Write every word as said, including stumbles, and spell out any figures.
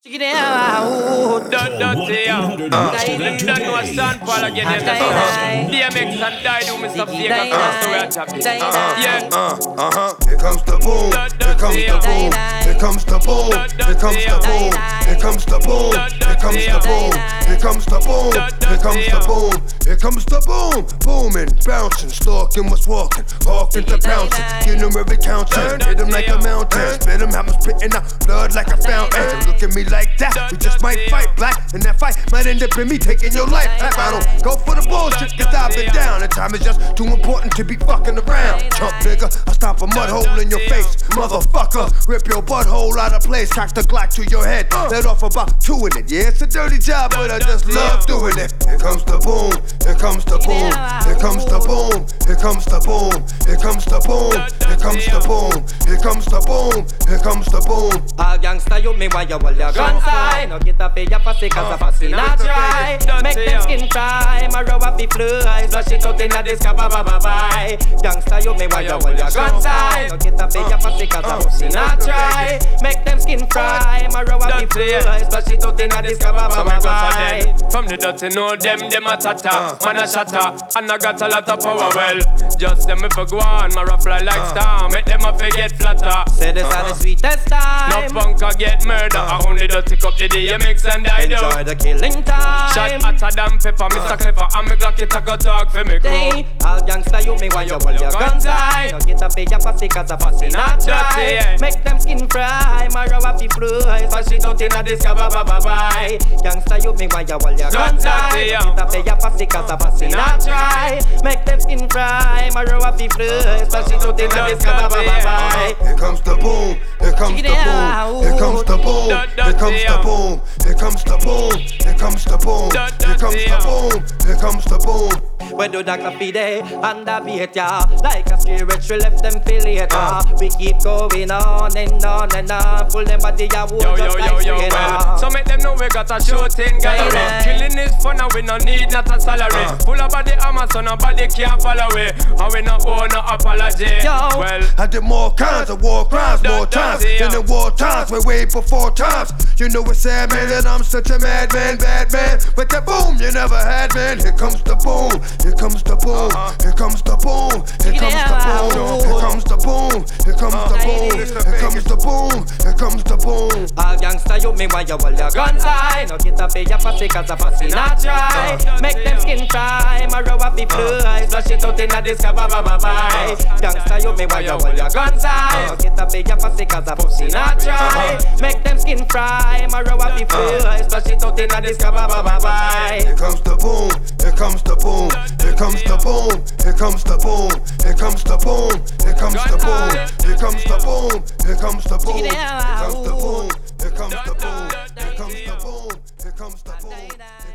Check it out. Don't don't say uh, don't know a stand Paul again. D M X and Dido, Mister Vega, that's the way I chop it. Yeah. Uh, uh-huh. Here comes the boom. Here comes the boom. Here comes the boom. Here comes the boom. Here comes the boom. Here comes the boom. Here comes the boom. Here comes the boom. Here comes the boom. Booming, bouncing, stalking, what's walking, hawking to pouncing. Get them every counter. Hit them like a mountain. Spit them, have them spitting out blood like a fountain. Look at me like that. We just might fight black, and that fight might end up in me taking your life. I don't go for the bullshit, cause I've been down. And time is just too important to be fucking around. Chump nigga, I stop a mud hole in your face. Motherfucker, rip your butthole out of place. Cock the Glock to your head. Let off about two in it. Yeah, it's a dirty job, but I just love doing it. Here comes the boom. Here comes the boom. Here comes the boom. Here comes the boom. Here comes the boom. Here comes the boom. Here comes the boom. Here comes the boom. All gangsta you me why you hold your gun side. No get up in your pussy cause a pussy not dry. Make them skin cry. My row up the flies. Flush it out in a disco ba ba ba bye. Gangsta you me why you hold your gun side. No get up in your pussy cause a pussy not dry. Make them skin cry. My row up the flies. Flush it out in a disco ba ba ba bye. From the dirty know them, them a tata. Man a shatter, and I got a lot of power. Well, just them if I go on, my rough fly like star. Make them a forget flatter. Say this are the sweetest time. No punker get murder. I only don't take up the D M X and I do. Enjoy the killing time. Shot hotter than pepper, Mister Clever. And me Glock it a go talk for me crew. All gangsta you me why you hold your guns high. No get up in your pussy cause a pussy not dry. Make them skin fry. My row up the flies. Flush it out in a disco ba ba ba bye. Gangsta you me why you hold your guns high. No get up in your pussy cause a pussy not dry. Make them skin cry. My row up the flies. Flush it out in a disco ba ba ba bye. Here comes the boom. Here comes the boom. Here comes the boom. Here comes the boom. Here comes the boom. Here comes the boom. Here comes the boom. Here comes the boom. We do that coffee day and a beat ya. Like a spiritual left them feel later. uh. We keep going on and on and on. Pull them body ya wood Yo, just yo, like yo, yo, well. So make them know we got a shooting gallery. Killing is fun and we no need not a salary. Full of body armor so nobody can follow we. And we no owe no apology. Yo. Well, I did more kinds of war crimes, more times than in war times. We way before times. You know it's sad, man, that I'm such a madman, bad man. But the boom you never had, man. Here comes the boom. Here comes the boom. Here comes the boom. Here comes the boom. Here comes the boom. Here comes the boom. Here comes the boom. Here comes the boom. All gangsta you me why you hold your guns high. No get up in your pussy cause a pussy not dry. Make them skin cry. My row up the flies. Flush it out in a disco ba ba ba bye. Gangsta you me why you hold your guns high. No get up in your pussy cause a pussy not dry. Make them skin fry. My row up the flies. Flush it out in a disco ba ba ba bye. Here comes the boom. Here comes the boom. Here comes the boom. Here comes the boom. Here comes the boom. Here comes the boom. Here comes the boom. Here comes the boom. Here comes the boom. Here comes the boom. Here comes the boom. Here comes the boom.